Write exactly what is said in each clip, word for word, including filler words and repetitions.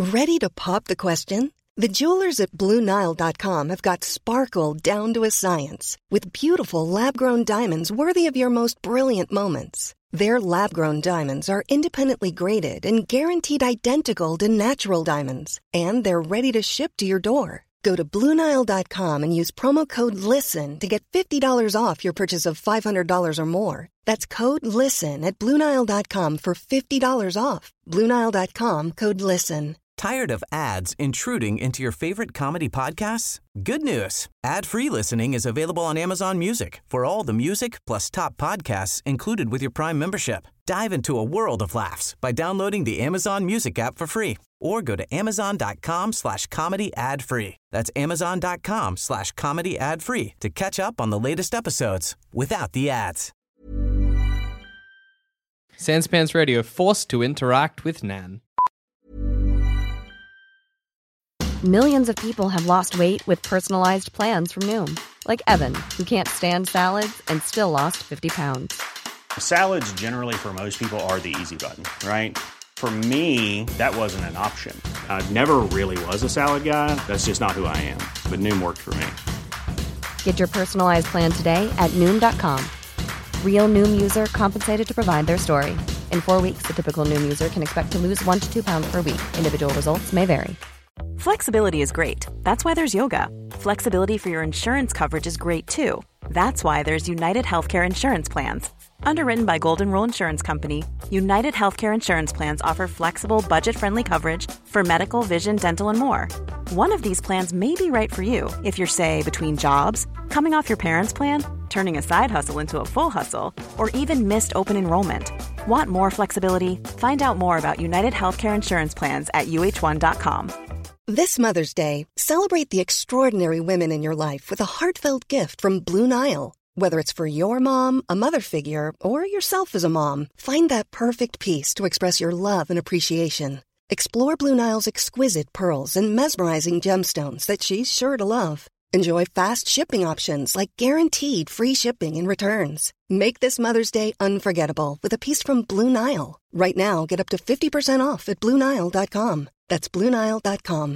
Ready to pop the question? The jewelers at Blue Nile dot com have got sparkle down to a science with beautiful lab-grown diamonds worthy of your most brilliant moments. Their lab-grown diamonds are independently graded and guaranteed identical to natural diamonds, and they're ready to ship to your door. Go to Blue Nile dot com and use promo code LISTEN to get fifty dollars off your purchase of five hundred dollars or more. That's code LISTEN at Blue Nile dot com for fifty dollars off. Blue Nile dot com, code LISTEN. Tired of ads intruding into your favorite comedy podcasts? Good news. Ad-free listening is available on Amazon Music for all the music plus top podcasts included with your Prime membership. Dive into a world of laughs by downloading the Amazon Music app for free or go to amazon.com slash comedy ad free. That's amazon.com slash comedy ad free to catch up on the latest episodes without the ads. Sans Pants Radio, forced to interact with Nan. Millions of people have lost weight with personalized plans from Noom. Like Evan, who can't stand salads and still lost fifty pounds. Salads generally for most people are the easy button, right? For me, that wasn't an option. I never really was a salad guy. That's just not who I am. But Noom worked for me. Get your personalized plan today at Noom dot com. Real Noom user compensated to provide their story. In four weeks, the typical Noom user can expect to lose one to two pounds per week. Individual results may vary. Flexibility is great. That's why there's yoga. Flexibility for your insurance coverage is great too. That's why there's United Healthcare Insurance Plans. Underwritten by Golden Rule Insurance Company, United Healthcare Insurance Plans offer flexible, budget-friendly coverage for medical, vision, dental, and more. One of these plans may be right for you if you're, say, between jobs, coming off your parents' plan, turning a side hustle into a full hustle, or even missed open enrollment. Want more flexibility? Find out more about United Healthcare Insurance Plans at U H one dot com. This Mother's Day, celebrate the extraordinary women in your life with a heartfelt gift from Blue Nile. Whether it's for your mom, a mother figure, or yourself as a mom, find that perfect piece to express your love and appreciation. Explore Blue Nile's exquisite pearls and mesmerizing gemstones that she's sure to love. Enjoy fast shipping options like guaranteed free shipping and returns. Make this Mother's Day unforgettable with a piece from Blue Nile. Right now, get up to fifty percent off at Blue Nile dot com. That's Blue Nile dot com.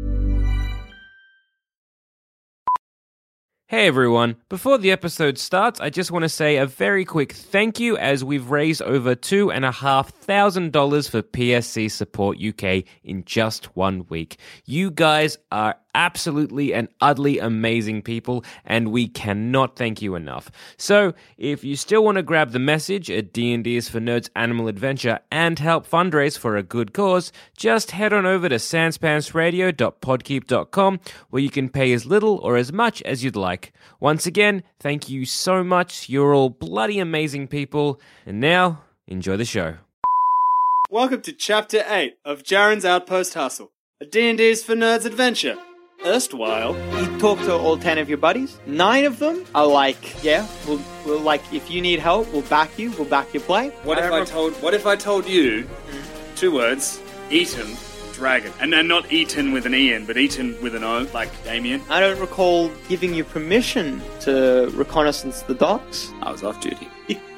Hey everyone, before the episode starts, I just want to say a very quick thank you as we've raised over two and a half thousand dollars for P S C Support U K in just one week. You guys are absolutely and utterly amazing people, and we cannot thank you enough. So, if you still want to grab the message at D and D is for Nerds Animal Adventure and help fundraise for a good cause, just head on over to sans pants radio dot podkeep dot com where you can pay as little or as much as you'd like. Once again, thank you so much. You're all bloody amazing people. And now, enjoy the show. Welcome to Chapter eight of Jaren's Outpost Hustle, a D and D is for Nerds adventure. Erstwhile, you talk to all ten of your buddies. Nine of them are like, yeah, we'll, we'll like, if you need help, we'll back you, we'll back your play. What if I told, what if I told you, two words, Eaton, dragon. And then not Eaton with an E in, but Eaton with an O, like Damien. I don't recall giving you permission to reconnaissance the docks. I was off duty.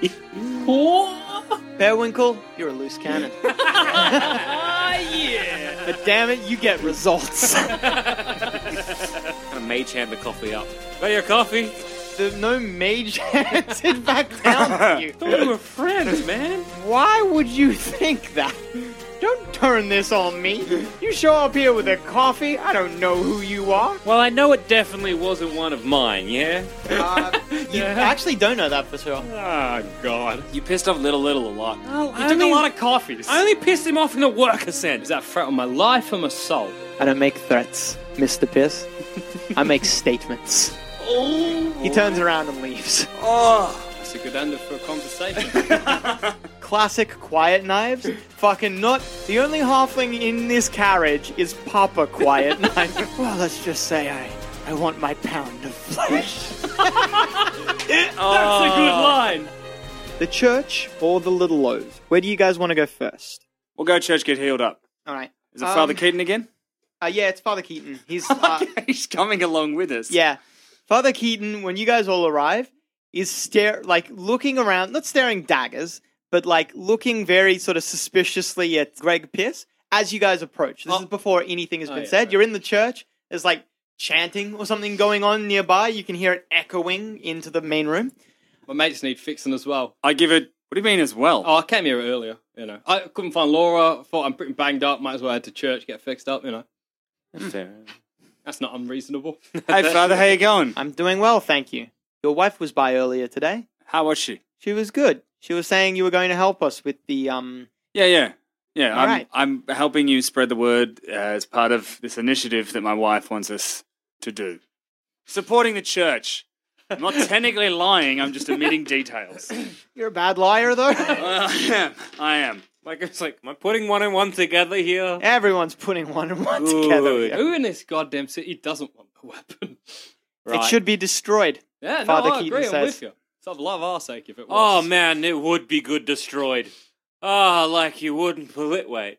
Bearwinkle, you're a loose cannon. Yeah! But damn it, you get results. Kind of mage hand the coffee up. Got your coffee? The no mage hands it back down to you. Thought we were friends, man. Why would you think that? Don't turn this on me. You show up here with a coffee, I don't know who you are. Well, I know it definitely wasn't one of mine, yeah? Uh, you Yeah. actually don't know that for sure. Oh, God. You pissed off Little Little a lot. Oh, you I took only- a lot of coffees. I only pissed him off in a worker sense. Is that a threat on my life or my soul? I don't make threats, Mister Piss. I make statements. Oh. He turns around and leaves. Oh, that's a good end for a conversation. Classic quiet knives. Fucking not. The only halfling in this carriage is Papa Quiet Knife. Well, let's just say I, I want my pound of flesh. That's a good line. The church or the Little Loaves? Where do you guys want to go first? We'll go church, get healed up. All right. Is it Father Um, Keaton again? Uh, yeah, it's Father Keaton. He's uh, He's coming along with us. yeah. Father Keaton, when you guys all arrive, is stare like looking around, not staring daggers, but like looking very sort of suspiciously at Greg Piss, as you guys approach, this Oh. is before anything has Oh, been yeah, said, right. you're in the church, there's like chanting or something going on nearby, you can hear it echoing into the main room. My mates need fixing as well. I give it. What do you mean as well? Oh, I came here earlier, you know. I couldn't find Laura. Thought I'm pretty banged up. Might as well head to church, get fixed up, you know. Fair. That's not unreasonable. Hey, Father, how you going? I'm doing well, thank you. Your wife was by earlier today. How was she? She was good. She was saying you were going to help us with the, um... Yeah, yeah. Yeah, All I'm, right. I'm helping you spread the word uh, as part of this initiative that my wife wants us to do. Supporting the church. I'm not technically lying, I'm just omitting details. You're a bad liar, though. Well, I am. I am. Like, it's like, am I putting one and one together here? Everyone's putting one and one Good. together. Yeah. Who in this goddamn city doesn't want a weapon? It should be destroyed. Yeah, Father no, I Keaton agree. I'm says. with you. So I'd love our sake if it Oh, was. man, it would be good destroyed. Ah, like you wouldn't pull it. Wait.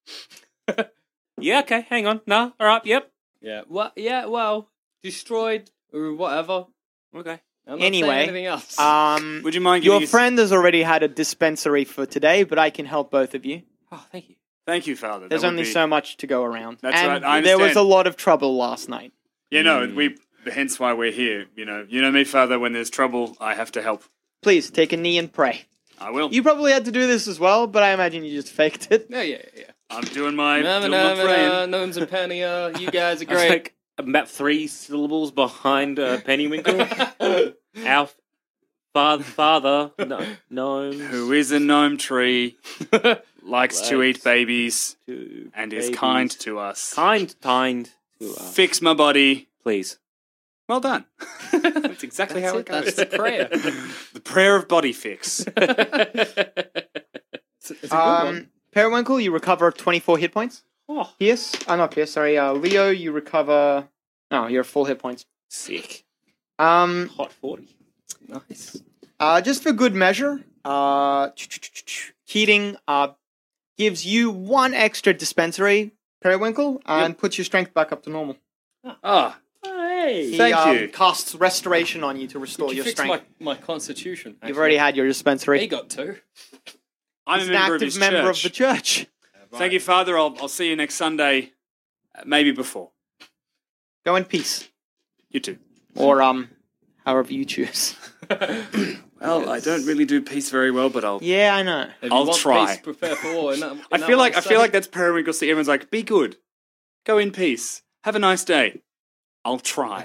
Yeah, okay, hang on. No, all right, yep. Yeah, well, yeah, well, destroyed or whatever. Okay. I'm not Anyway, saying anything else. Um, Would you mind giving your us- friend has already had a dispensary for today, but I can help both of you. Oh, thank you. Thank you, Father. There's That would only be- so much to go around. That's and right, I there was understand. a lot of trouble last night. You know, we. Hence why we're here. You know, you know me, Father. When there's trouble, I have to help. Please, take a knee and pray. I will. You probably had to do this as well, but I imagine you just faked it. yeah, yeah, yeah. I'm doing my, No, doing no, my no, praying. Gnomes and Penny, uh, you guys are I was great. like about three syllables behind uh, Pennywinkle. Our father, father, no, gnomes. Who is a gnome tree, likes to eat babies, to and is babies. kind to us. Kind, kind to us. Fix my body. Please. Well done. That's exactly That's how it, it goes. that's the prayer. The prayer of body fix. It's, it's a good Um, one. Periwinkle, you recover twenty-four hit points. Oh, Pierce, uh, not Pierce, sorry. Uh, Leo, you recover... No, you're full hit points. sick. Um, Hot forty. Nice. uh, just for good measure, uh, Keating uh, gives you one extra dispensary, Periwinkle, and puts your strength back up to normal. Ah, Hey. He, Thank um, you. casts restoration on you to restore Could you your fix strength. my, my constitution? You've actually? already had your dispensary. He got two. I'm He's a an member of active his member church. of the church. Thank you, Father. I'll, I'll see you next Sunday. Uh, maybe before. Go in peace. You too. Or, um, however you choose. Well, I don't really do peace very well, but I'll. Yeah, I know. If I'll you want try. Peace, prepare for war. Isn't that- isn't I that feel what like I they feel say? like that's Periwinkle. See, everyone's like, "Be good, go in peace, have a nice day." I'll try.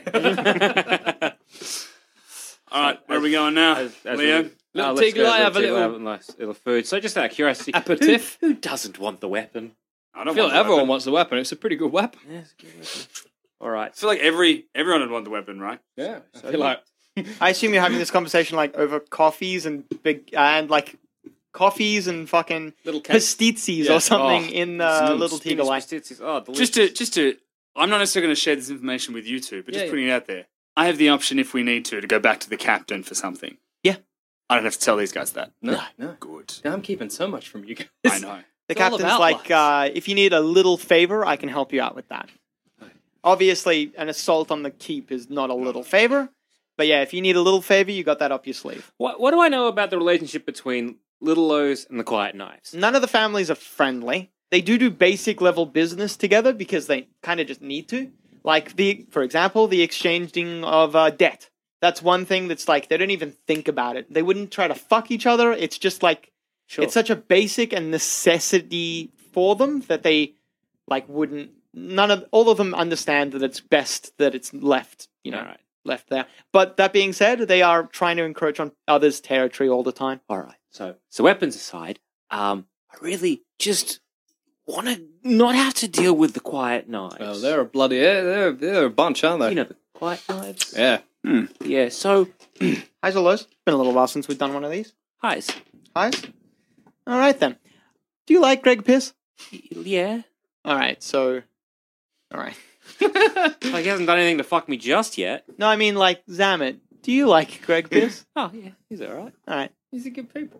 All right, where are we going now, As- as Leo? we- Little Oh, let's Tigler, go, have a Tigler, little- have nice little food. So just out of curiosity, Aperitif? Who, who doesn't want the weapon? I I don't feel want like the everyone weapon. wants the weapon. It's a pretty good weapon. Yeah, it's a good weapon. All right. I feel like every everyone would want the weapon, right? Yeah. I So feel like I assume you're having this conversation, like, over coffees and big... and, like, coffees and fucking little cakes. pastizzis Yeah. or something Oh, in uh, mm, Little Spinach Tiger Line. pastizzis. Oh, delicious. Just to just to, I'm not necessarily going to share this information with you two, but just Yeah, putting it out there. I have the option, if we need to, to go back to the captain for something. Yeah. I don't have to tell these guys that. No, no. Good. I'm keeping so much from you guys. I know. The It's all captain's about like, lies. uh, if you need a little favor, I can help you out with that. Obviously, an assault on the keep is not a little favor, but yeah, if you need a little favor, you got that up your sleeve. What, what do I know about the relationship between Little O's and the Quiet Knives? None of the families are friendly. They do do basic level business together because they kind of just need to. Like, the, for example, the exchanging of uh, debt. That's one thing that's like, they don't even think about it. They wouldn't try to fuck each other. It's just like, Sure. it's such a basic and necessity for them that they, like, wouldn't, none of, all of them understand that it's best that it's left, you know, All right. left there. But that being said, they are trying to encroach on others' territory all the time. All right. So, so weapons aside, um, I really just want to not have to deal with the Quiet Knives. Oh, they're a bloody... Yeah, they're, they're a bunch, aren't they? You know, the Quiet Knives? Yeah. Yeah, so, Highs or lows? It's been a little while since we've done one of these. highs. Highs? All right, then. Do you like Greg Pierce? Yeah. All right, so... All right. Like, he hasn't done anything to fuck me just yet. No, I mean, like, Zamet. Do you like Greg Pierce? Oh, yeah, he's all right. All right. He's a good people.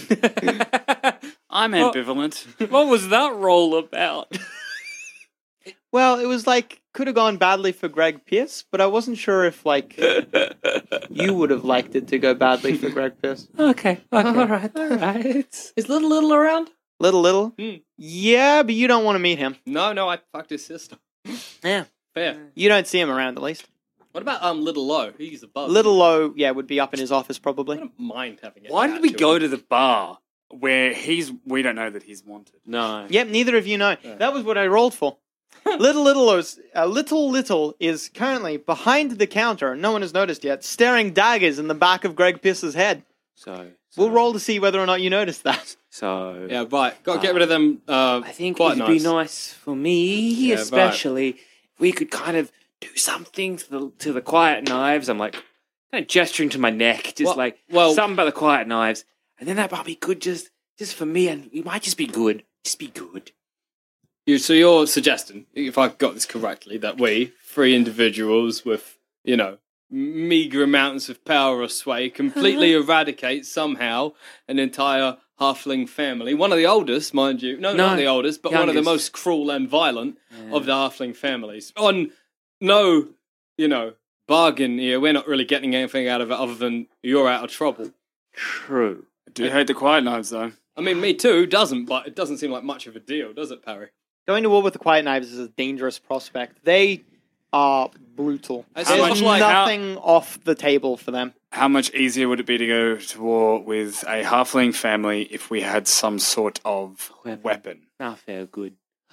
I'm Well- ambivalent. What was that role about? Well, it was like, could have gone badly for Greg Pierce, but I wasn't sure if, like, you would have liked it to go badly for Greg Pierce. Okay, all right, all right. Is Little Little around? Little Little? Hmm. Yeah, but you don't want to meet him. No, no, I fucked his sister. Yeah. Fair. You don't see him around, at least. What about um Little Low? He's above. Little Low, yeah, would be up in his office, probably. I don't mind having it. Why did we go to the bar where he's? We don't know that he's wanted. No. Yep, neither of you know. That was what I rolled for. Little Little is, uh, Little Little is currently behind the counter, no one has noticed yet, staring daggers in the back of Greg Piss's head. So, so We'll roll to see whether or not you noticed that. So Yeah, right. Got to get rid of them. Uh, I think quite it'd nice. be nice for me, Yeah, right. especially if we could kind of do something to the to the Quiet Knives. I'm like kind of gesturing to my neck, just Well- like well- something about the Quiet Knives, and then that might be good, just just for me, and it might just be good, just be good. You, so you're suggesting, if I've got this correctly, that we, three individuals with, you know, meager amounts of power or sway, completely eradicate somehow an entire halfling family. One of the oldest, mind you. No, No, not the oldest, but one of the youngest. most cruel and violent of the halfling families. On no, you know, bargain here. We're not really getting anything out of it other than you're out of trouble. True. I do hate the Quiet Knives, though. I mean, me too, doesn't, but it doesn't seem like much of a deal, does it, Parry? Going to war with the Quiet Knives is a dangerous prospect. They are brutal. It's There's much like how- nothing off the table for them. How much easier would it be to go to war with a halfling family if we had some sort of Weapon. weapon? Not fair, good.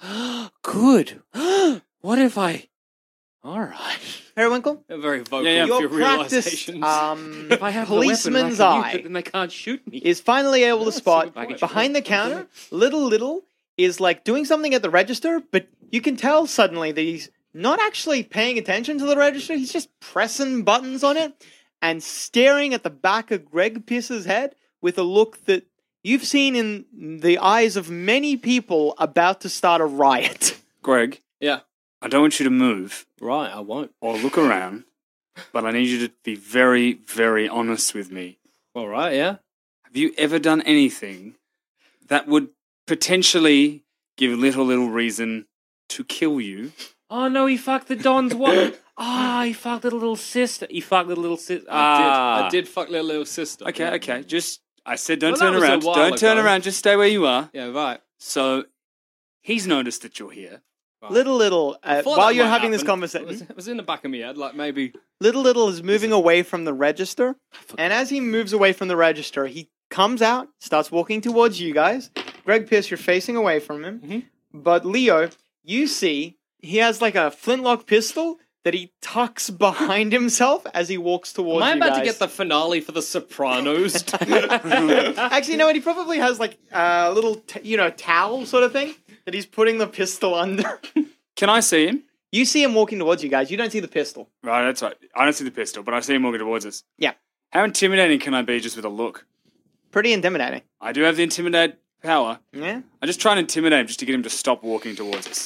Good. What if I... All right. Periwinkle? They're very vocal Yeah, yeah. with Your your practiced realizations. um, If I have policeman's the weapon, I can use eye it, then they can't shoot me. is finally able to spot I can- behind the counter. Little Little is like doing something at the register, but you can tell suddenly that he's not actually paying attention to the register. He's just pressing buttons on it and staring at the back of Greg Piss's head with a look that you've seen in the eyes of many people about to start a riot. Greg, Yeah. I don't want you to move Right, I won't. or look around, but I need you to be very, very honest with me. All right, yeah. Have you ever done anything that would potentially give Little Little reason to kill you? Oh no, he fucked the Don's wife. Ah, he fucked the little sister. He fucked the little sister. I Ah. did. I did fuck little little sister. Okay, yeah. okay. Just, I said don't Well, that turn was a around. while Don't turn ago. around. Just stay where you are. Yeah, right. So, he's noticed that you're here. right. Little Little, uh, Thought while that you're might having this happen. conversation, It was, it was in the back of my head, like maybe. Little Little is moving away from the register, and as he moves away from the register, he comes out, starts walking towards you guys. Greg Pierce, you're facing away from him, Mhm. but Leo, you see he has like a flintlock pistol that he tucks behind himself as he walks towards Am I you about guys. to get the finale for The Sopranos? Actually, you know what? He probably has like a little, t- you know, towel sort of thing that he's putting the pistol under. Can I see him? You see him walking towards you guys. You don't see the pistol. Right, that's right. I don't see the pistol, but I see him walking towards us. Yeah, How intimidating can I be just with a look? pretty intimidating. I do have the intimidate power. Yeah. I just try and intimidate him just to get him to stop walking towards us.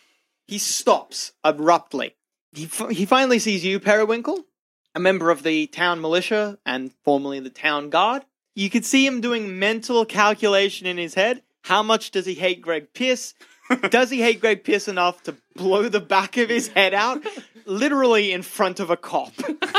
He stops abruptly. He, f- he finally sees you, Periwinkle, a member of the town militia and formerly the town guard. You could see him doing mental calculation in his head. How much does he hate Greg Pierce? Does he hate Greg Pierce enough to blow the back of his head out, literally in front of a cop?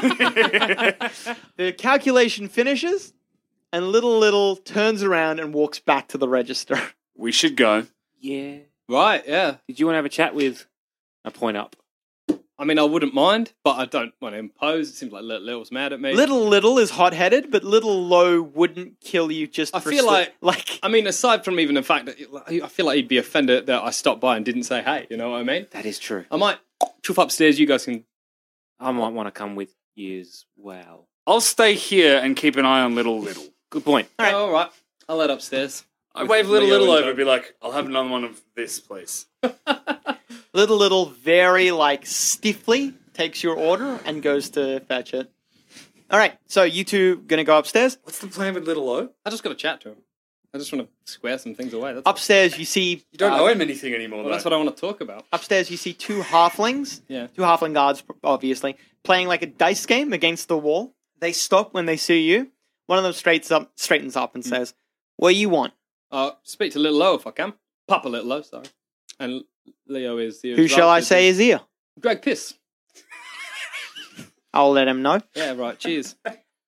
The calculation finishes, and Little Little turns around and walks back to the register. We should go. Yeah. right, yeah. Did you want to have a chat with a point up? I mean, I wouldn't mind, but I don't want to impose. It seems like Little Little's mad at me. Little Little is hot-headed, but Little Low wouldn't kill you just I for feel sli- like- like I mean, aside from even the fact that I feel like he'd be offended that I stopped by and didn't say hey, you know what I mean? That is true. I might chuff upstairs, you guys can. I might want to come with you as well. I'll stay here and keep an eye on Little Little. Good point. All right, all right. I'll head upstairs. I With wave Little Leo Little and over Joe. and be like, I'll have another one of this, please. Little Little very like stiffly takes your order and goes to fetch it. All right, so you two gonna go upstairs. What's the plan with Little O? I just got to chat to him. I just want to square some things away. That's, Upstairs, you see. You don't uh, owe him anything anymore, well, though. that's what I want to talk about. Upstairs, you see two halflings. Yeah. Two halfling guards, obviously, playing like a dice game against the wall. They stop when they see you. One of them straightens up, straightens up and says, "What do you want?" Uh, speak to Little Low if I can. Papa Little Low, sorry. And Leo is the. Who shall I say is here? Greg Piss. I'll let him know. Yeah, right. Cheers.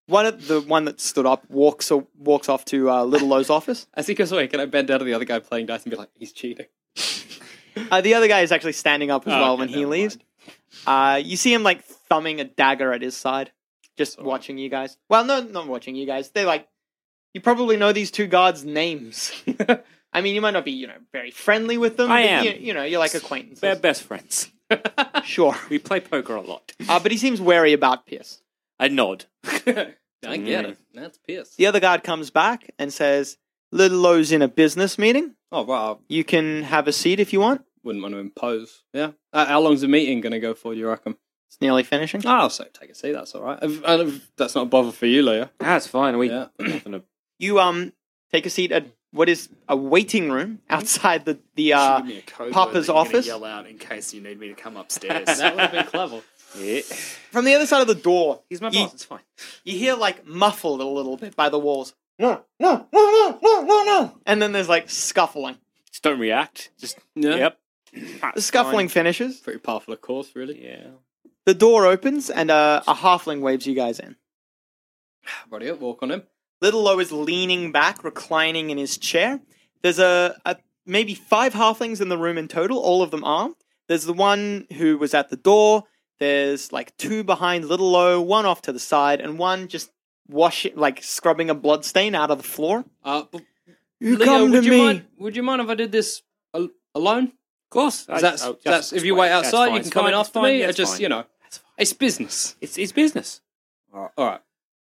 one of the one that stood up walks or walks off to uh, Little Lo's office. As he goes away, can I bend down to the other guy playing dice and be like, he's cheating? Uh, the other guy is actually standing up as Oh, well okay, when he never leaves. Uh, you see him like thumbing a dagger at his side, just Sorry. watching you guys. Well, no, not watching you guys. They're like, you probably know these two guards' names. I mean, you might not be, you know, very friendly with them. I but am. You, you know, you're like acquaintances. They're best friends. Sure. We play poker a lot. Uh, but he seems wary about Pierce. I nod. I get it. That's Pierce. The other guard comes back and says, Little Lo's in a business meeting. Oh, wow. You can have a seat if you want. Wouldn't want to impose. Yeah. Uh, how long's the meeting going to go for, do you reckon? It's nearly finishing. Oh, I'll say take a seat. That's all right. If, and if that's not a bother for you, Leah. That's fine. We Yeah. nothing to- You um take a seat at what is a waiting room outside the the uh, Give me a code word Papa's that you're gonna office. Yell out in case you need me to come upstairs. That would have been clever. Yeah. From the other side of the door. He's my you, boss. It's fine. You hear like muffled a little bit by the walls. No, no, no, no, no, no, no. And then there's like scuffling. Just don't react. Just Yeah. yep. The scuffling finishes. Pretty powerful, of course, really. Yeah. The door opens and uh, a halfling waves you guys in. Ready up, walk on him. Little Lo is leaning back, reclining in his chair. There's a, a maybe five halflings in the room in total, all of them armed. There's the one who was at the door. There's like two behind Little Lo, one off to the side, and one just washing, like scrubbing a blood stain out of the floor. Uh, but You Leo, come to would you me. mind? Would you mind if I did this al- alone? Of course. I- That's, oh, just- that's if just you wait. wait That's outside, fine. you can It's come in fine. It's after fine. me. Yeah, I it's just fine. you know, That's fine. it's business. It's it's business. All right.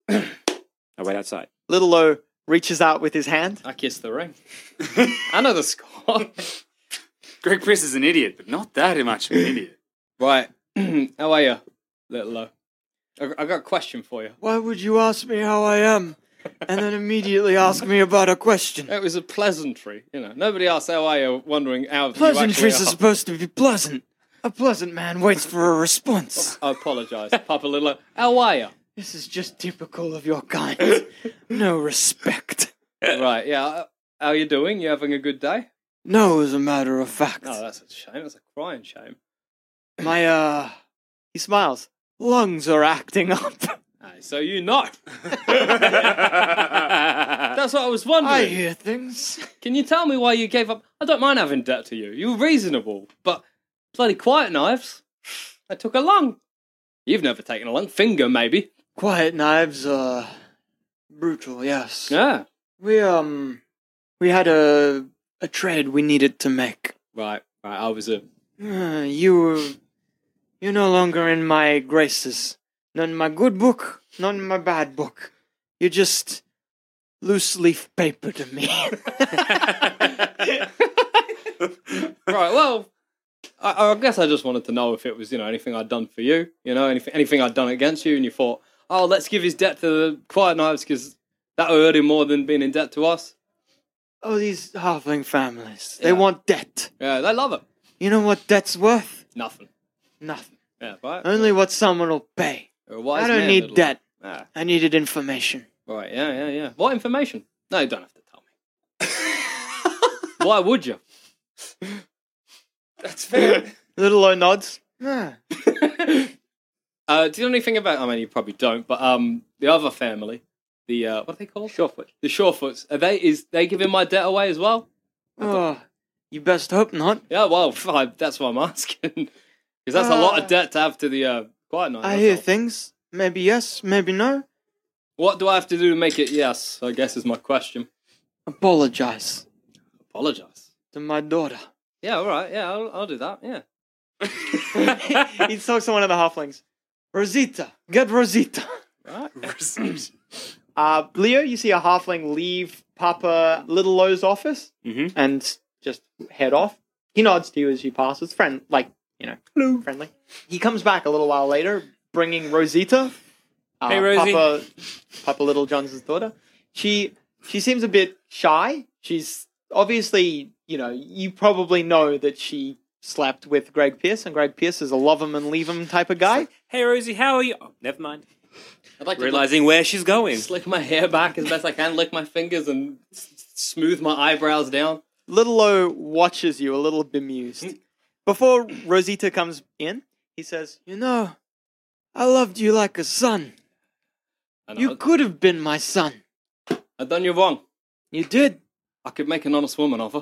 I wait outside. Little Lo reaches out with his hand. I kissed the ring. I know the score. Greg Pierce is an idiot, but not that much of an idiot. Right. How are you, little Lo? I, I got a question for you. Why would you ask me how I am, and then immediately ask me about a question? It was a pleasantry, you know. Nobody asks how are you, wondering how Pleasantries you are actually are. supposed to be pleasant. A pleasant man waits for a response. I apologise, Papa Little. How are you? This is just typical of your kind. No respect. Right, yeah. How are you doing? You having a good day? No, as a matter of fact. Oh, that's a shame. That's a crying shame. My, uh... He smiles. Lungs are acting up. Aye, so you know. That's what I was wondering. I hear things. Can you tell me why you gave up? I don't mind having debt to you. You were reasonable, but bloody quiet knives. I took a lung. You've never taken a lung. Finger, maybe. Quiet knives are brutal, yes. Yeah. We, um... We had a... a trade we needed to make. Right, right. I was a... Uh, you... You're no longer in my graces. Not in my good book, not in my bad book. You're just loose leaf paper to me. Right, well, I, I guess I just wanted to know if it was, you know, anything I'd done for you, you know, anything, anything I'd done against you, and you thought, oh, let's give his debt to the Quiet Knives because that'll hurt him more than being in debt to us. Oh, these halfling families. They Yeah. want debt. Yeah, they love it. You know what debt's worth? Nothing. Nothing. Yeah, right? Only what someone will pay. You're a wise I don't man, need little- debt. Ah, I needed information. right, yeah, yeah, yeah. What information? No, you don't have to tell me. Why would you? That's fair. Little Lo nods. Ah. Uh, do you know anything about? I mean, you probably don't, but um, the other family, the uh, what are they called? Surefoot. The Surefoots. Are they? Is they giving my debt away as well? Oh, you best hope not. Yeah, well, fine, that's what I'm asking. Because that's a lot of Uh, debt to have to the uh, Quiet Knight. I that's hear all. things. Maybe yes, maybe no. What do I have to do to make it yes? I guess is my question. Apologize Apologise. to my daughter. Yeah, all right. Yeah, I'll, I'll do that. Yeah. He talks to one of the halflings. Rosita, get Rosita. Right. Uh, Leo, you see a halfling leave Papa Little Lo's office Mhm. and just head off. He nods to you as you pass. It's friend, like, you know, Hello. friendly. He comes back a little while later, bringing Rosita. Uh, Hey, Rosie. Papa, Papa Little John's daughter. She she seems a bit shy. She's obviously, you know, you probably know that she slept with Greg Pierce, and Greg Pierce is a love him and leave him type of guy. Hey, Rosie, how are you? Oh, never mind. I'd like Realizing where she's to going. slick my hair back as best I can, lick my fingers, and s- smooth my eyebrows down. Little Lo watches you a little bemused. Before Rosita comes in, he says, "You know, I loved you like a son." And You I, could have been my son. I done you wrong. You did. I could make an honest woman of her.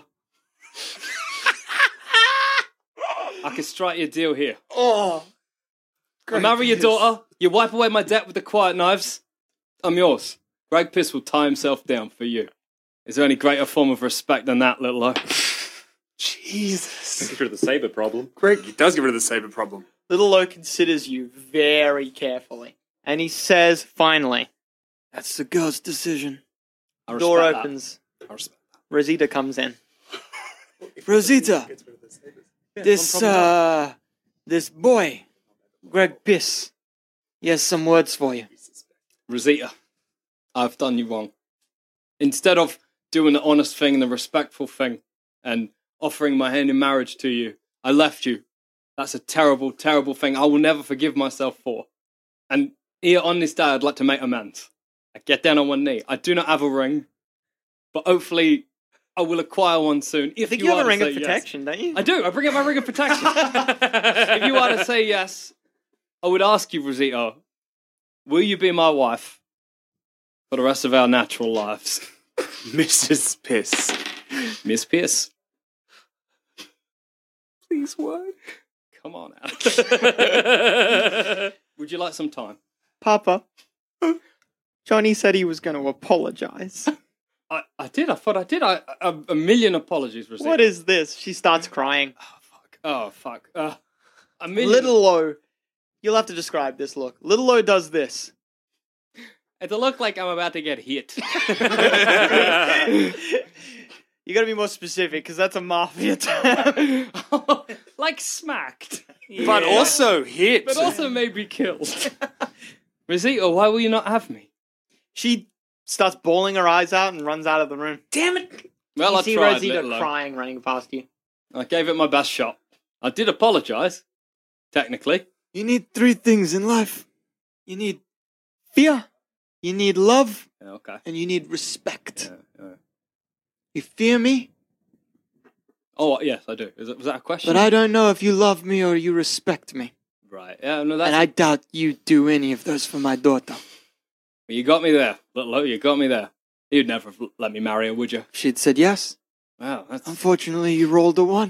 I could strike you a deal here. Oh. I marry your daughter, you wipe away my debt with the quiet knives, I'm yours. Greg Piss will tie himself down for you. Is there any greater form of respect than that, little O? Jesus. Get rid of the saber problem. Greg, he does get rid of the saber problem. Little O considers you very carefully. And he says, finally, that's the girl's decision. I respect Door that. opens. I respect that. Rosita comes in. Rosita, this, uh, this boy, Greg Piss, he has some words for you. Rosita, I've done you wrong. Instead of doing the honest thing and the respectful thing and offering my hand in marriage to you, I left you. That's a terrible, terrible thing I will never forgive myself for. And here on this day, I'd like to make amends. I get down on one knee. I do not have a ring, but hopefully I will acquire one soon. If I think you, you have are a to ring of say yes. protection, don't you? I do. I bring up my ring of protection. If you are to say yes, I would ask you, Rosita, will you be my wife for the rest of our natural lives? Missus Piss. Miss Pierce. Please work. Come on, Alex. Would you like some time? Papa, Johnny said he was going to apologize. I, I did. I thought I did. I, a, a million apologies, Rosita. What is this? She starts crying. Oh, fuck. Oh, fuck. Uh, a million. Little O, you'll have to describe this look. Little O does this. It look like I'm about to get hit. You got to be more specific because that's a mafia term. Like smacked. But also hit. But also maybe killed. Rosita, why will you not have me? She starts bawling her eyes out and runs out of the room. Damn it. Well, you I see tried, Rosita little O. crying, running past you. I gave it my best shot. I did apologise, technically. You need three things in life. You need fear, you need love, Yeah, okay. and you need respect. Yeah, yeah. You fear me, Oh, yes, I do. Is it, was that a question? but I don't know if you love me or you respect me. Right. Yeah, no, that's... And I doubt you do any of those for my daughter. You got me there, little O. You got me there. You'd never have let me marry her, would you? She'd said yes. Wow, that's... Unfortunately, you rolled a one.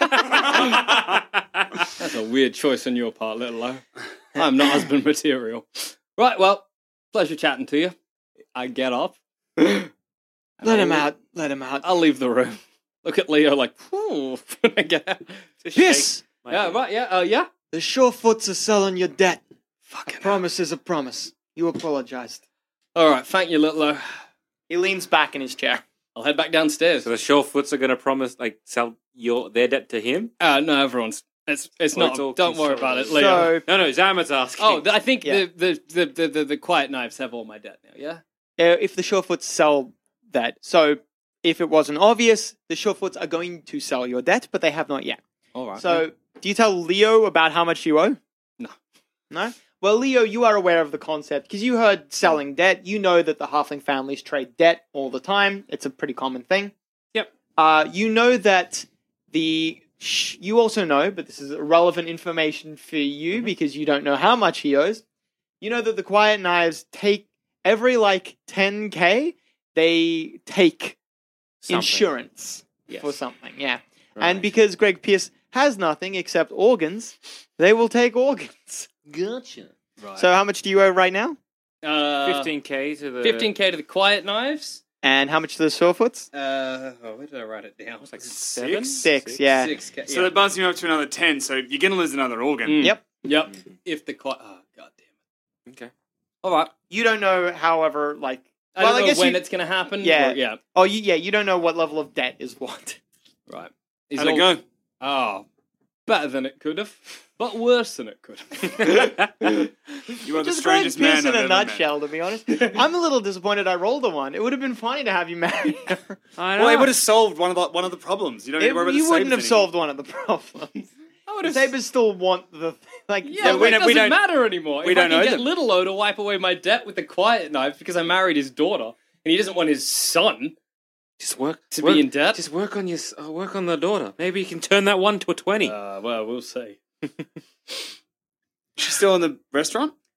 That's a weird choice on your part, little O. I'm not husband material. Right, well, pleasure chatting to you. I get up. Let him I'll- out. Let him out. I'll leave the room. Look at Leo like, whew, when I get out. Piss! Yeah, right, yeah, uh, yeah. The Surefoots are selling your debt. Fucking A promise is a promise. You apologized. All right, thank you, little O. He leans back in his chair. I'll head back downstairs. So the Surefoots are going to promise, like, sell your their debt to him? Uh, no, everyone's... It's it's Well, not... it's all don't worry about it, Leo. So, No, no, Zamad's asking. oh, th- I think Yeah. the, the, the, the, the, the quiet knives have all my debt now, yeah? uh, if the Surefoots sell that, so if it wasn't obvious, the Surefoots are going to sell your debt, but they have not yet. All right. So, do you tell Leo about how much you owe? No. No? Well, Leo, you are aware of the concept because you heard selling debt. You know that the halfling families trade debt all the time. It's a pretty common thing. Yep. Uh, you know that the... Sh- you also know, but this is relevant information for you because you don't know how much he owes. You know that the Quiet Knives take every like ten K, they take Something. insurance Yes. for something. Yeah. Right. And because Greg Pierce has nothing except organs, they will take organs. Gotcha. right. So how much do you owe right now? uh, fifteen K to the... fifteen K to the quiet knives. And how much to the Surefoots? Uh, oh, where did I write it down? It's like seven? Six, yeah. Six K. So that bumps you up to another ten, so you're going to lose another organ. Mm. Yep. Yep. If the quiet... Oh, god damn it. Okay. All right. You don't know, however, like... I well, don't I know guess when you... it's going to happen. Yeah. or- yeah. Oh, you, yeah, you don't know what level of debt is what. Right. Is How'd it all- go? Oh, better than it could have, but worse than it could have. You are the Just Greg strangest Pierce man in I've a ever nutshell, to be honest. I'm a little disappointed I rolled a one. It would have been funny to have you marry her. I met. know. Well, it would have solved one of the one of the problems. You don't need It- to worry about you the wouldn't have sabers solved one of the problems. I would The have. sabers still want the... Like, Yeah, we but it don't- we doesn't don't- matter anymore. we if don't I can know get them. Little O to wipe away my debt with the quiet knife because I married his daughter, and he doesn't want his son Just work to work, be in debt. Just work on your s- uh, work on the daughter. Maybe you can turn that one to a twenty. Uh, well, we'll see. She's still in the restaurant?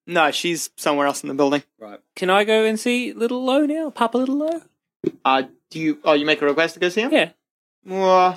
No, she's somewhere else in the building. Right. Can I go and see Little Lo now? Papa Little Lo? Uh, do you? Oh, you make a request to go see him? Yeah. Well,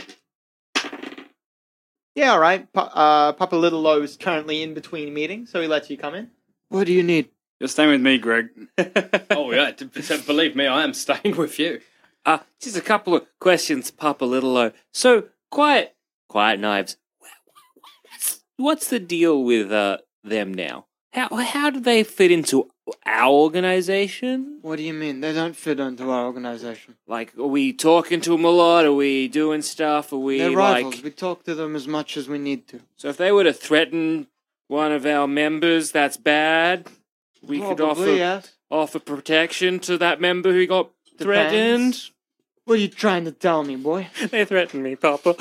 yeah, all right. Pa- uh, Papa Little Lo is currently in between meetings, so he lets you come in. What do you need? You're staying with me, Greg. Oh, yeah. d- d- Believe me, I am staying with you. Uh, just a couple of questions, Papa Little Lo. So, Quiet, Quiet Knives, what's, what's the deal with uh, them now? How how do they fit into our organization? What do you mean? They don't fit into our organization. Like, are we talking to them a lot? Are we doing stuff? Are we They're like... rivals. We talk to them as much as we need to. So if they were to threaten one of our members, that's bad? We could offer, Probably, yes. offer protection to that member who got threatened? Depends. What are you trying to tell me, boy? They threatened me, Papa.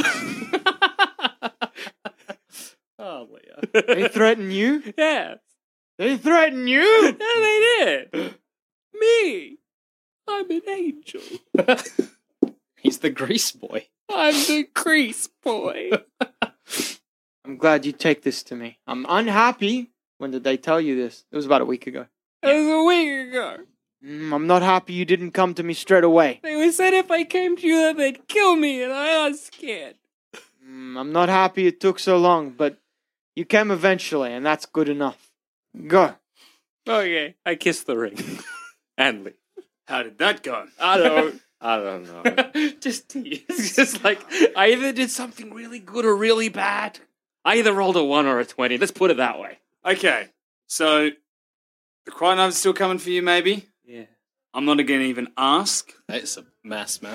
Oh, Leo. They threaten you? Yeah. They threaten you? Yeah, they did. Me. I'm an angel. He's the grease boy. I'm the grease boy. I'm glad you take this to me. I'm unhappy. When did they tell you this? It was about a week ago. It was a week ago. Mm, I'm not happy you didn't come to me straight away. They said if I came to you, they'd kill me, and I was scared. Mm, I'm not happy it took so long, but you came eventually, and that's good enough. Go. Okay, I kissed the ring. And leave. How did that go? I don't... I don't know. Just tease. It's just like, I either did something really good or really bad. I either rolled a one or a twenty. Let's put it that way. Okay, so the Quiet Knives still coming for you, maybe? Yeah. I'm not going to even ask. It's a mess, man.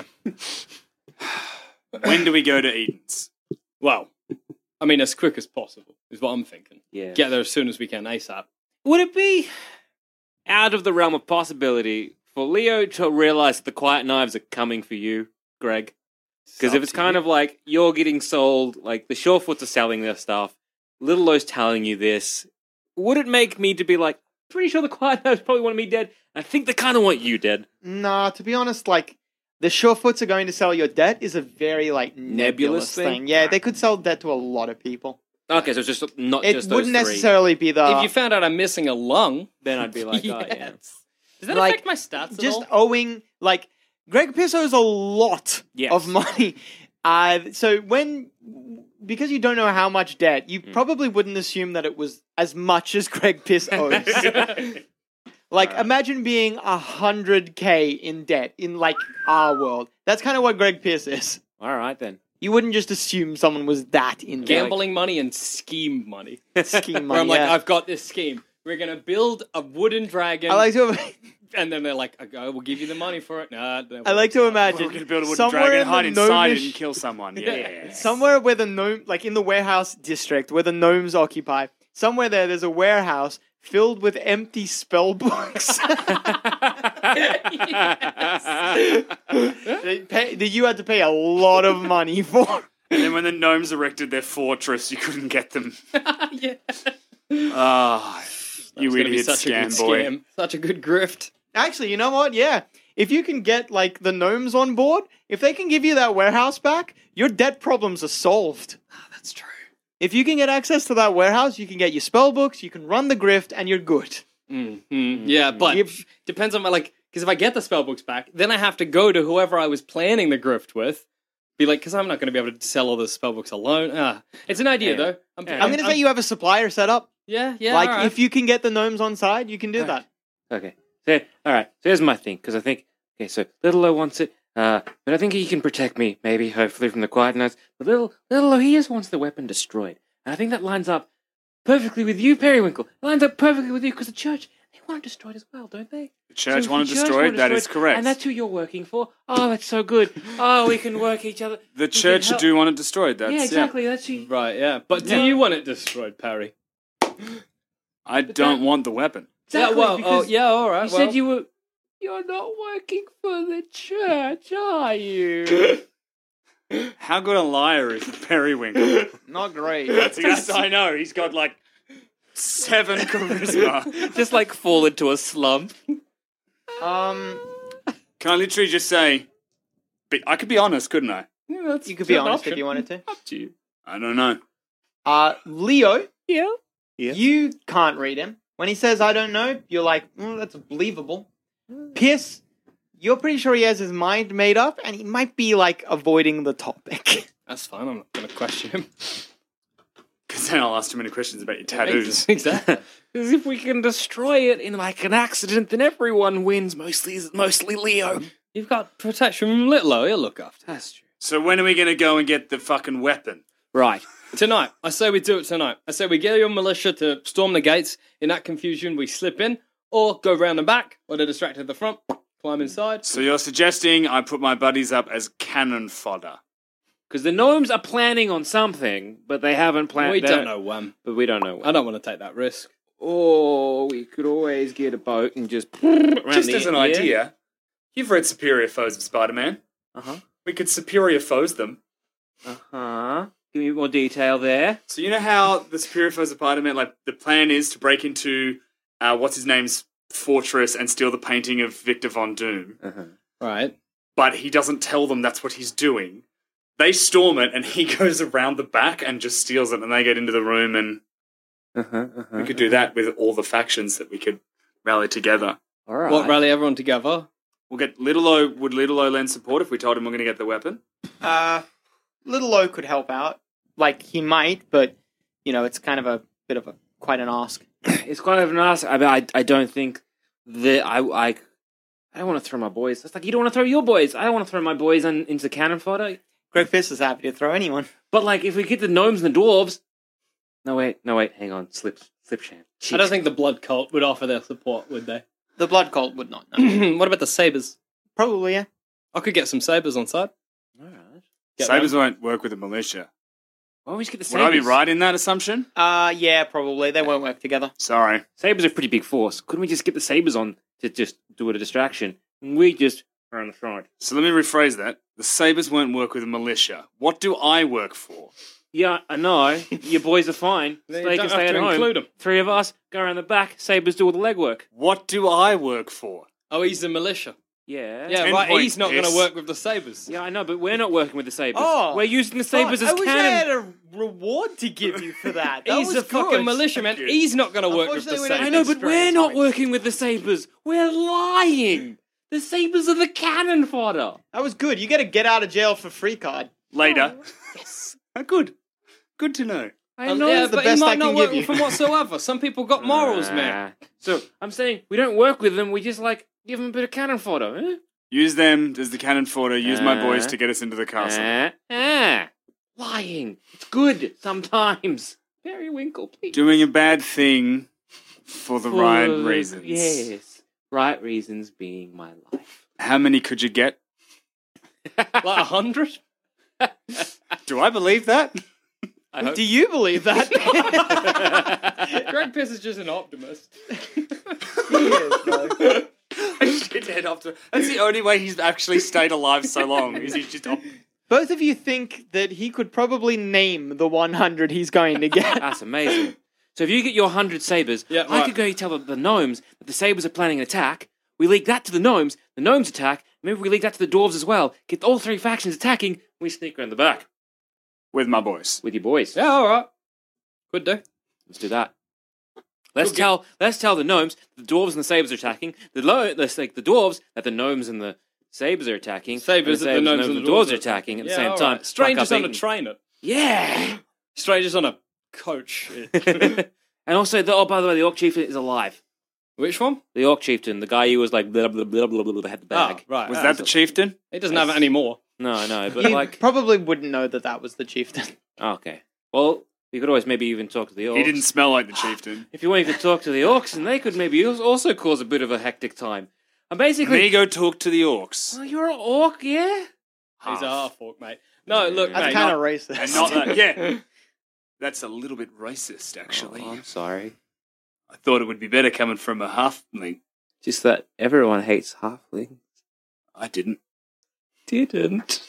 When do we go to Eden's? Well, I mean, as quick as possible is what I'm thinking. Yeah. Get there as soon as we can, ASAP. Would it be out of the realm of possibility for Leo to realize that the Quiet Knives are coming for you, Greg? Because if it's kind of like you're getting sold, like the Surefoots are selling their stuff, Little Lo's telling you this, would it make me to be like, pretty sure the Quiet Knives probably want me dead? I think they kind of want you dead. Nah, to be honest, like, the Surefoots are going to sell your debt is a very, like, nebulous, Nebulous thing. thing? Yeah, they could sell debt to a lot of people. Okay, so it's just not It just those wouldn't three. necessarily be the... If you found out I'm missing a lung, Then I'd be like, oh, yeah. yes. Does that Like, affect my stats at just all? owing, like, Greg Pierce owes a lot Yes. of money. Uh, so when, because you don't know how much debt, you Mm. probably wouldn't assume that it was as much as Greg Pierce owes. Like, imagine being a hundred K in debt in, like, our world. That's kind of what Greg Pierce is. All right, then. You wouldn't just assume someone was that in debt. Gambling money and scheme money. Scheme Where I'm money, like, yeah. I've got this scheme. We're going to build a wooden dragon. I like to, and then they're like, I will give you the money for it. Nah, no, I like to imagine We're going to build a wooden somewhere dragon, in hide the inside it, gnomish- and kill someone. Yeah. Somewhere where the gnome, like in the warehouse district where the gnomes occupy, somewhere there, there's a warehouse filled with empty spell books. They pay, that you had to pay a lot of money for. And then when the gnomes erected their fortress, you couldn't get them. yeah. Ah, you It's gonna be idiot such a good scam boy. scam. Such a good grift. Actually, you know what? Yeah. If you can get, like, the gnomes on board, if they can give you that warehouse back, your debt problems are solved. That's true. If you can get access to that warehouse, you can get your spell books, you can run the grift, and you're good. Mm-hmm. Yeah, but Give- depends on my, like, because if I get the spell books back, then I have to go to whoever I was planning the grift with. Be like, because I'm not going to be able to sell all the spell books alone. Ah, it's an idea, Yeah. though. I'm, Yeah. I'm going to say you have a supplier set up. Yeah, yeah. like, alright. if you can get the gnomes on side, you can do Right. that. Okay. So, all right. So here's my thing, because I think, okay, so Little Lo wants it, uh, but I think he can protect me, maybe, hopefully, from the Quiet Knights. But Little, Little Lo, he just wants the weapon destroyed. And I think that lines up perfectly with you, Periwinkle. It lines up perfectly with you, because the church, they want it destroyed as well, don't they? The church So if wanted the church destroyed? want it That is destroyed, correct. And that's who you're working for. Oh, that's so good. Oh, we can work each other. The We can church help. do want it destroyed. That's, Yeah, exactly. That's who. Right, yeah. But do Yeah. you want it destroyed, Parry? I don't want the weapon. Exactly, yeah, well, oh, because yeah, all right. You well. said you were. You're not working for the church, are you? How good a liar is Periwinkle? Not great. Yes, I know. He's got like seven charisma. Just like fall into a slump. Um, Can I literally just say, be, I could be honest, couldn't I? Yeah, that's you could be an honest option. if you wanted to. Up to you. I don't know. Uh, Leo, Yeah. you can't read him. When he says, I don't know, you're like, mm, that's believable. Pierce, you're pretty sure he has his mind made up, and he might be, like, avoiding the topic. That's fine. I'm not going to question him. Because then I'll ask too many questions about your tattoos. Exactly. Because if we can destroy it in like an accident, then everyone wins. Mostly, mostly Leo. You've got protection from Little. He'll look after. That's true. So when are we going to go and get the fucking weapon? Right. Tonight. I say we do it tonight. I say we get your militia to storm the gates. In that confusion, we slip in, or go round the back, or they're distracted at the front, climb inside. So you're suggesting I put my buddies up as cannon fodder? Because the gnomes are planning on something, but they haven't planned. We don't know when. But we don't know when. I don't want to take that risk. Or we could always get a boat and just... Just as an idea, you've read Superior Foes of Spider-Man. Uh-huh. We could Superior Foes them. Uh-huh. Give me more detail there. So you know how the Superior Foes of Spider-Man, like, the plan is to break into, uh, what's-his-name's fortress and steal the painting of Victor Von Doom. Uh-huh. Right. But he doesn't tell them that's what he's doing. They storm it, and he goes around the back and just steals it, and they get into the room, and Uh-huh, uh-huh, we could do that with all the factions that we could rally together. All right. What, rally everyone together? We'll get Little O. Would Little O lend support if we told him we're going to get the weapon? Uh, Little O could help out. Like, he might, but, you know, it's kind of a bit of a, quite an ask. It's kind of an ask. I, I, I don't think that I, I, I don't want to throw my boys. That's like, you don't want to throw your boys. I don't want to throw my boys on, into cannon fodder. Greg Pierce is happy to throw anyone. But, like, if we get the gnomes and the dwarves... No, wait, no, wait, hang on. Slip, slip sham. I don't think the Blood Cult would offer their support, would they? The Blood Cult would not, no. What about the Sabres? Probably, yeah. I could get some Sabres on side. All right. Get Sabres one. won't work with the militia. Why don't we just get the Would I sabres? be right in that assumption? Uh, yeah, probably. They won't work together. Sorry. Sabres are a pretty big force. Couldn't we just get the sabres on to just do it a distraction? And we just are on the side. So let me rephrase that. The Sabres won't work with the militia. What do I work for? Yeah, I know. Your boys are fine. Then So you they can don't stay have at to home. include 'em. Three of us go around the back. Sabres do all the legwork. What do I work for? Oh, he's the militia. Yeah. Yeah, Ten right. points, He's not going to piss. work with the Sabres. Yeah, I know, but we're not working with the sabres. Oh. We're using the sabres Oh, as I wish cannon. I had a reward to give you for that. that He's was a fucking good. militia, man. Thank you. He's not going to work with the Unfortunately, we don't Sabres. I know, but we're Experience not points. working with the sabres. We're lying. The sabres are the cannon fodder. That was good. You get a get out of jail for free card. Later. Yes. Oh, good. Good to know. I Um, know. yeah, it's the but he best might I not can work give you. with them whatsoever. Some people got morals, man. Ah. So I'm saying we don't work with them. We just like give them a bit of cannon fodder. Eh? Use them as the cannon fodder. Use my boys Uh, to get us into the castle. Ah, ah. Lying. It's good sometimes. Periwinkle, please. Doing a bad thing for the right For- reasons. Yes. Right reasons being my life. How many could you get? Like a hundred? Do I believe that? I hope. Do you believe that? Greg Pierce is just an optimist. Shithead optim- That's the only way he's actually stayed alive so long. Is he's just op- Both of you think that he could probably name the one hundred he's going to get. That's amazing. So if you get your one hundred sabres, Yeah, I right. could go tell the, the gnomes that the sabres are planning an attack. We leak that to the gnomes. The gnomes attack. Maybe we leak that to the dwarves as well. Get all three factions attacking. We sneak around the back with my boys. with your boys. Yeah, all right. Could do. Let's do that. Let's tell let's tell the gnomes the dwarves and the sabres are attacking. The lo- let's like the dwarves that the gnomes and the sabres are attacking. Sabres and that the gnomes and the dwarves dwarves are attacking at the Yeah, same all time. right. Strangers Fuck on up a trainer. Yeah. Strangers on a coach. And also, the, oh, by the way, the Orc Chieftain is alive. Which one? The Orc Chieftain, the guy who was like blah blah blah blah blah, blah had the bag. Oh, right. Was Ah, that the chieftain? He doesn't have it anymore. No, no, but You like, probably wouldn't know that that was the chieftain. okay. Well, you could always maybe even talk to the Orcs. He didn't smell like the chieftain. If you want, you could talk to the Orcs, and they could maybe also cause a bit of a hectic time. And basically, Me go talk to the orcs. oh, you're an Orc, yeah. He's a half orc, mate. No, look, That's mate, kind not- of racist. And not that. Yeah. That's a little bit racist, actually. Oh, I'm sorry. I thought it would be better coming from a halfling. Just that everyone hates halflings. I didn't. Didn't.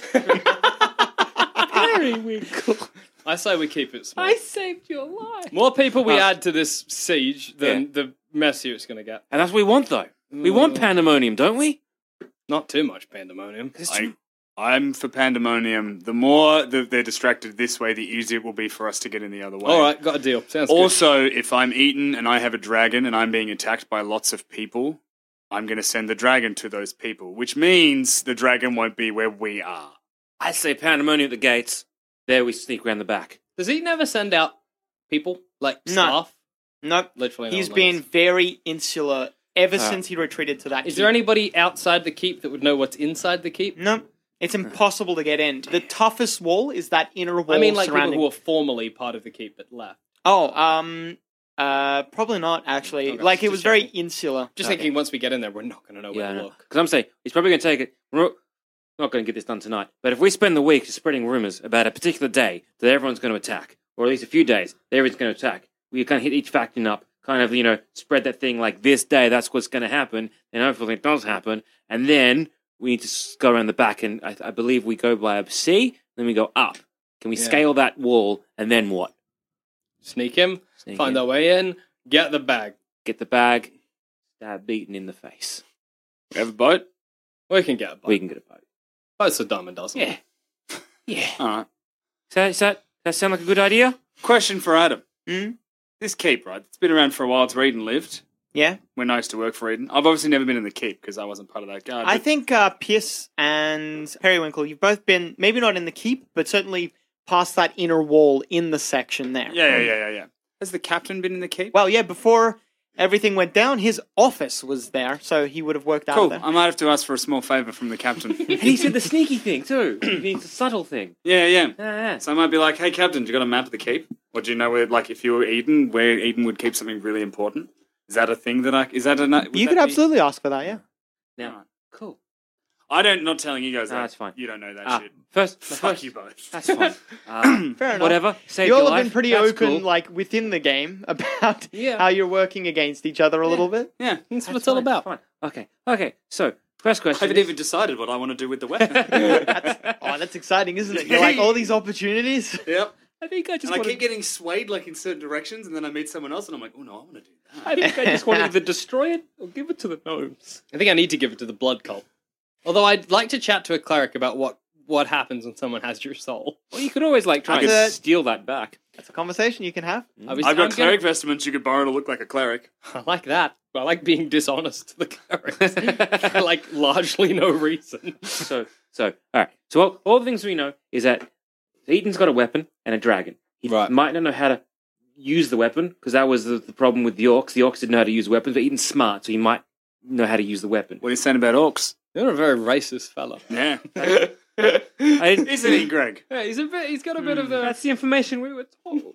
Periwinkle. I say we keep it small. I saved your life. More people we Uh, add to this siege, than yeah. the messier it's going to get. And that's what we want, though. We want pandemonium, don't we? Not too much pandemonium. I, I'm for pandemonium. The more that they're distracted this way, the easier it will be for us to get in the other way. All right, got a deal. Sounds Also, if I'm eaten and I have a dragon and I'm being attacked by lots of people, I'm going to send the dragon to those people, which means the dragon won't be where we are. I say pandemonium at the gates. There we sneak around the back. good. Does he never send out people, like No. staff? Nope. Literally no He's one been knows. very insular ever Uh, since he retreated to that Is keep. there anybody outside the keep that would know what's inside the keep? No. It's impossible to get in. The toughest wall is that inner wall I mean, like people surrounding... who are formerly part of the keep but left. Oh, um... Uh, probably not, actually. Okay, like, it just was very checking. insular. Just thinking, once we get in there, we're not going to know where Yeah, to look. because I'm saying he's probably going to take it. We're not going to get this done tonight, but if we spend the week spreading rumors about a particular day that everyone's going to attack, or at least a few days that everyone's going to attack, we kind of hit each faction up, kind of you know spread that thing like this day. That's what's going to happen, and hopefully it does happen, and then we need to s- go around the back, and I, I believe we go by a C, then we go up. Can we Yeah. scale that wall, and then what? Sneak in, Sneak find in. our way in, get the bag. Get the bag, stab Beaten in the face. We have a boat? We can get a boat. We can get a boat. Boat's a dime a dozen. Yeah. Yeah. All right. Does that, does that, that sound like a good idea? Question for Adam. Hmm? This keep, right? It's been around for a while. It's where Eden lived. Yeah? When I used to work for Eden. I've obviously never been in the keep because I wasn't part of that guard. I but- think uh, Pierce and Periwinkle, you've both been, maybe not in the keep, but certainly past that inner wall in the section there. Yeah, yeah, yeah, yeah, yeah. Has the captain been in the keep? Well, yeah, before everything went down, his office was there, so he would have worked out Cool. of there. I might have to ask for a small favour from the captain. And he said the sneaky thing too. He means the subtle thing. yeah, yeah. Yeah, yeah. So I might be like, hey, captain, do you got a map of the keep? Or do you know where, like, if you were Eden, where Eden would keep something really important? Is that a thing that I... Is that a... would You that could be- absolutely ask for that, yeah. Now, cool. I don't... Not telling you guys No, that. that's fine. You don't know that Ah, shit. first, Fuck first, you both. That's fine. Uh, Fair enough. whatever. Save You your all have life. been pretty That's open, cool. like, within the game about Yeah. how you're working against each other a little bit. Yeah. That's what That's it's all fine, about. fine. Okay. Okay. So, first I question. haven't is- even decided what I want to do with the weapon. That's, oh, that's exciting, isn't it? You're like, all these opportunities. Yep. I think I just And I wanted. keep getting swayed, like, in certain directions, and then I meet someone else, and I'm like, oh, no, I want to do that. I think I just wanted to destroy it or give it to the gnomes. I think I need to give it to the blood cult. Although I'd like to chat to a cleric about what, what happens when someone has your soul. Well, you could always like try and That's it. steal that back. That's a conversation you can have. I was- I've got I'm cleric gonna- vestments you could borrow to look like a cleric. I like that. I like being dishonest to the clerics. For, like, largely no reason. So, so all right. So all, all the things we know is that Eden's got a weapon and a dragon. He Right. might not know how to use the weapon because that was the, the problem with the orcs. The orcs didn't know how to use weapons, but Eden's smart, so he might know how to use the weapon. What are you saying about orcs? You're a very racist fella. Yeah. I didn't, Isn't he, Greg? Yeah, he's a bit. He's got a bit of the. That's the information we were told.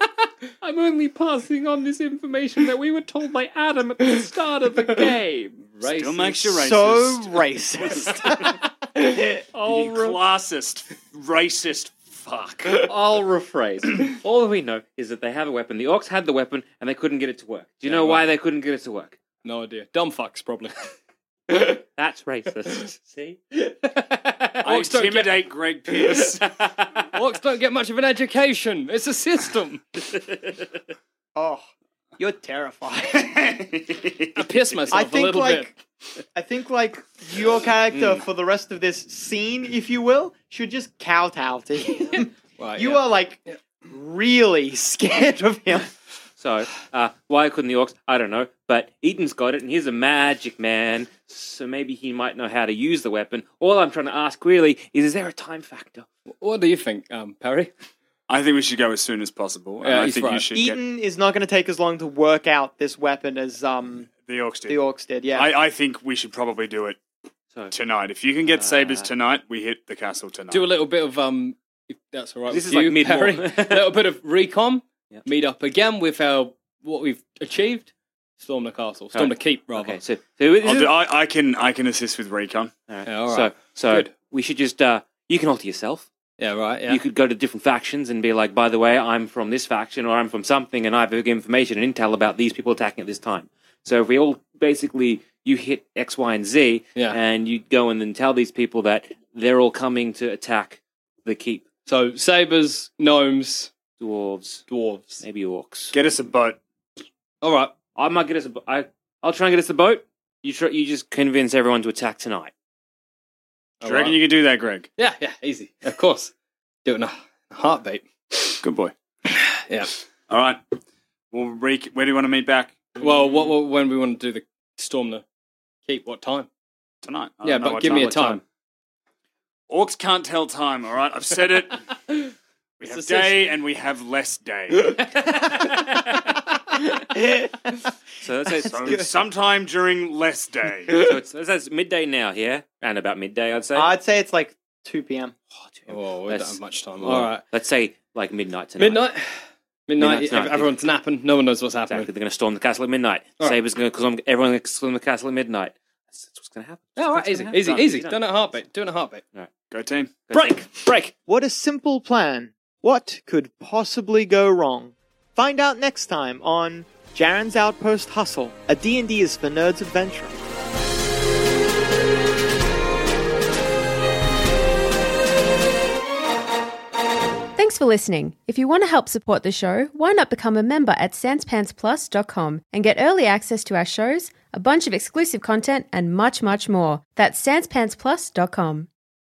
I'm only passing on this information that we were told by Adam at the start of the game. Still makes you racist. So racist. I'll, You re- classist, racist fuck. I'll rephrase. All we know is that they have a weapon. The orcs had the weapon and they couldn't get it to work. Do you know why they couldn't get it to work? No idea. Dumb fucks, probably. That's racist. See? I Orcs don't, get, intimidate Greg Pierce. orcs don't get much of an education. It's a system. Oh, you're terrifying. I piss myself I a think little like bit. I think like your character for the rest of this scene, if you will, should just kowtow to him. Right, you yeah. are like really scared of him. So, uh, why couldn't the orcs? I don't know. But Eden's got it, and he's a magic man, so maybe he might know how to use the weapon. All I'm trying to ask really is, is there a time factor? What do you think, um, Perry? I think we should go as soon as possible. and Yeah, I he's think you right. should get Eden is not going to take as long to work out this weapon as um the orcs. Did. the orcs did. Yeah. I, I think we should probably do it So, tonight. If you can get sabers Uh, tonight, we hit the castle tonight. Do a little bit of um. If that's all right. This with is like you, mid-war. Perry. A little bit of recon. Yep. Meet up again with our what we've achieved. Storm the castle. Storm Alright. the keep, rather. okay, so, so this I'll is- do, I, I can I can assist with recon. all right. Yeah, all So, right. so Good. we should just uh, you can alter yourself. Yeah, right. Yeah. You could go to different factions and be like, by the way, I'm from this faction or I'm from something, and I have information and intel about these people attacking at this time. So if we all basically you hit X, Y, and Z, Yeah. and you go and then tell these people that they're all coming to attack the keep. So sabers, gnomes, Dwarves, dwarves. maybe orcs. Get us a boat. All right. I might get us a bo- I, I'll try and get us a boat. You try, you just convince everyone to attack tonight. Do you reckon you could do that, Greg? Yeah, yeah, easy. Of course. Do it in a heartbeat. Good boy. Yeah. All right. We'll re- Where do you want to meet back? Well, what, what when we want to do the storm the keep? What time? Tonight. I Yeah, don't know but what give me a what time. Orcs can't tell time, all right? I've said it. We It's have a day and we have less day. So that's, that's, So sometime during less day. so it's, that's midday now, yeah? And about midday, I'd say. I'd say it's like two p.m. Oh, we don't That's- have much time. Well, All right. Let's say like midnight tonight. Midnight. Midnight. Midnight tonight. ev- Everyone's napping. No one knows what's happening. Exactly. They're going to storm the castle at midnight. All right. Saber's going to, because everyone's going to storm the castle at midnight. That's, that's what's going to happen. Oh, all right, That's easy, what's gonna easy, happen. easy. Done. Done at a heartbeat. Do it in a heartbeat. Go team. Break, break. What a simple plan. What could possibly go wrong? Find out next time on Jaren's Outpost Hustle, a D and D is for Nerds adventure. Thanks for listening. If you want to help support the show, why not become a member at sans pants plus dot com and get early access to our shows, a bunch of exclusive content, and much, much more. That's sans pants plus dot com.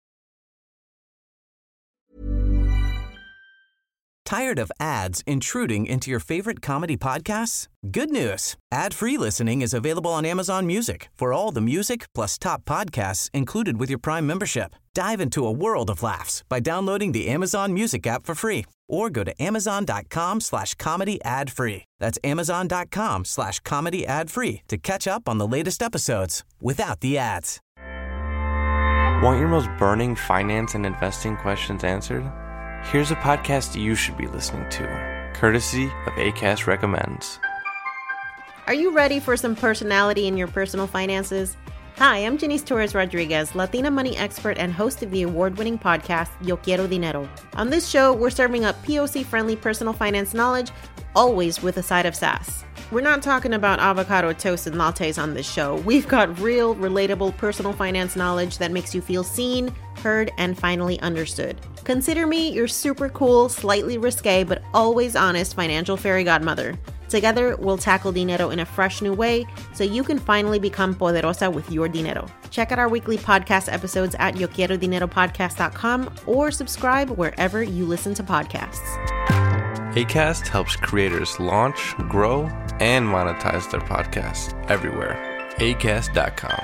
Tired of ads intruding into your favorite comedy podcasts? Good news. Ad-free listening is available on Amazon Music for all the music plus top podcasts included with your Prime membership. Dive into a world of laughs by downloading the Amazon Music app for free or go to amazon.com slash comedy ad free. That's amazon.com slash comedy ad free to catch up on the latest episodes without the ads. Want your most burning finance and investing questions answered? Here's a podcast you should be listening to, courtesy of Acast Recommends. Are you ready for some personality in your personal finances? Hi, I'm Janice Torres Rodriguez, Latina money expert and host of the award-winning podcast, Yo Quiero Dinero. On this show, we're serving up P O C-friendly personal finance knowledge, always with a side of sass. We're not talking about avocado toast and lattes on this show. We've got real, relatable personal finance knowledge that makes you feel seen, heard, and finally understood. Consider me your super cool, slightly risque, but always honest financial fairy godmother. Together, we'll tackle dinero in a fresh new way so you can finally become poderosa with your dinero. Check out our weekly podcast episodes at yo quiero dinero podcast dot com or subscribe wherever you listen to podcasts. Acast helps creators launch, grow, and monetize their podcasts everywhere. acast dot com.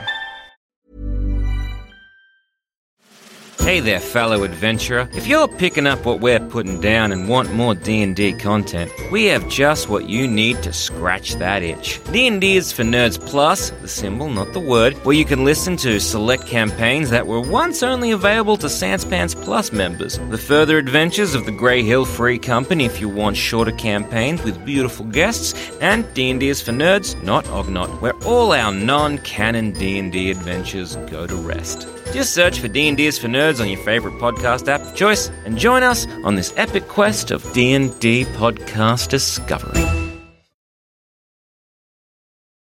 Hey there, fellow adventurer. If you're picking up what we're putting down and want more D and D content, we have just what you need to scratch that itch. D and D is for Nerds Plus, the symbol, not the word, where you can listen to select campaigns that were once only available to Sans Pants Plus members. The further adventures of the Grey Hill Free Company if you want shorter campaigns with beautiful guests, and D and D is for Nerds, not Ognot, where all our non-canon D and D adventures go to rest. Just search for D and D is for Nerds on your favorite podcast app of choice and join us on this epic quest of D and D podcast discovery.